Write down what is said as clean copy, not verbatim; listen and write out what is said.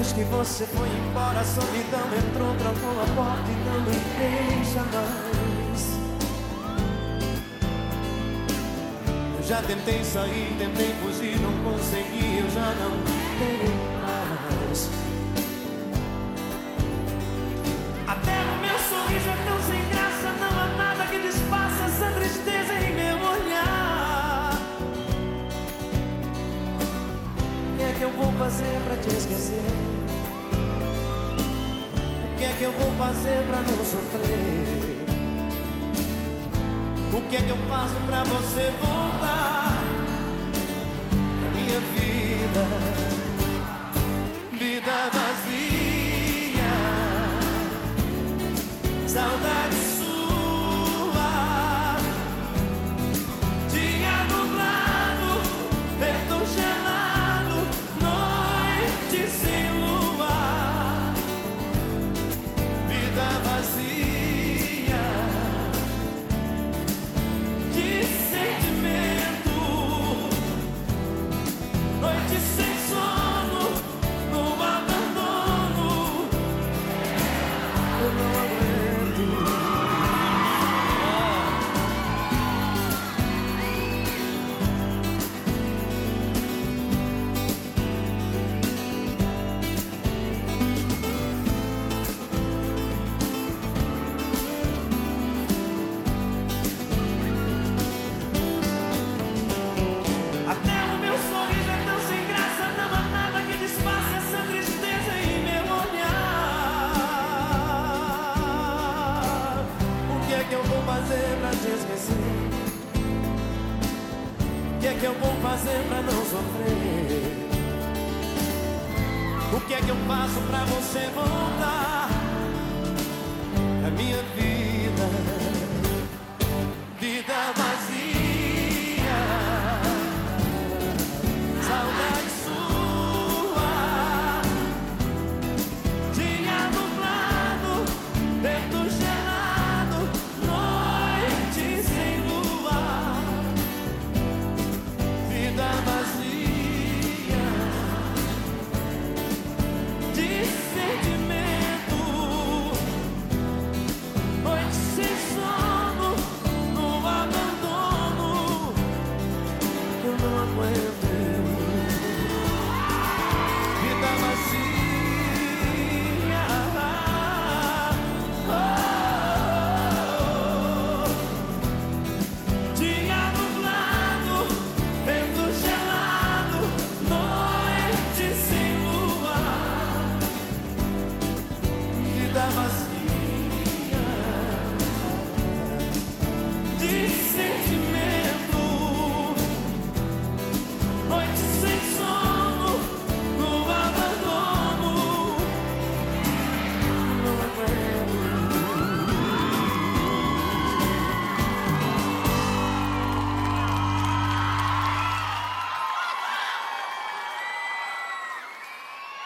Depois que você foi embora, a solidão entrou, trancou a porta e não me deixa mais. Eu já tentei sair, tentei fugir, não consegui, eu já não tenho mais. Até o meu sorriso é tão sem graça, não há nada que desfaça essa tristeza em meu olhar. O que é que eu vou fazer pra te esquecer? O que é que eu vou fazer pra não sofrer? O que é que eu faço pra você voltar pra minha vida? Vida vazia, saudade sua. Dia nublado, vento gelado, noite sem lua. Vida vazia de sentimento, noite sem sono, no abandono. Eu não aguento. Até o meu sorriso é tão sem graça, não há nada que desfaça essa tristeza em meu olhar. O que é que eu vou fazer pra te esquecer? O que é que eu vou fazer pra não sofrer? O que é que eu faço pra você voltar a minha vida? Vida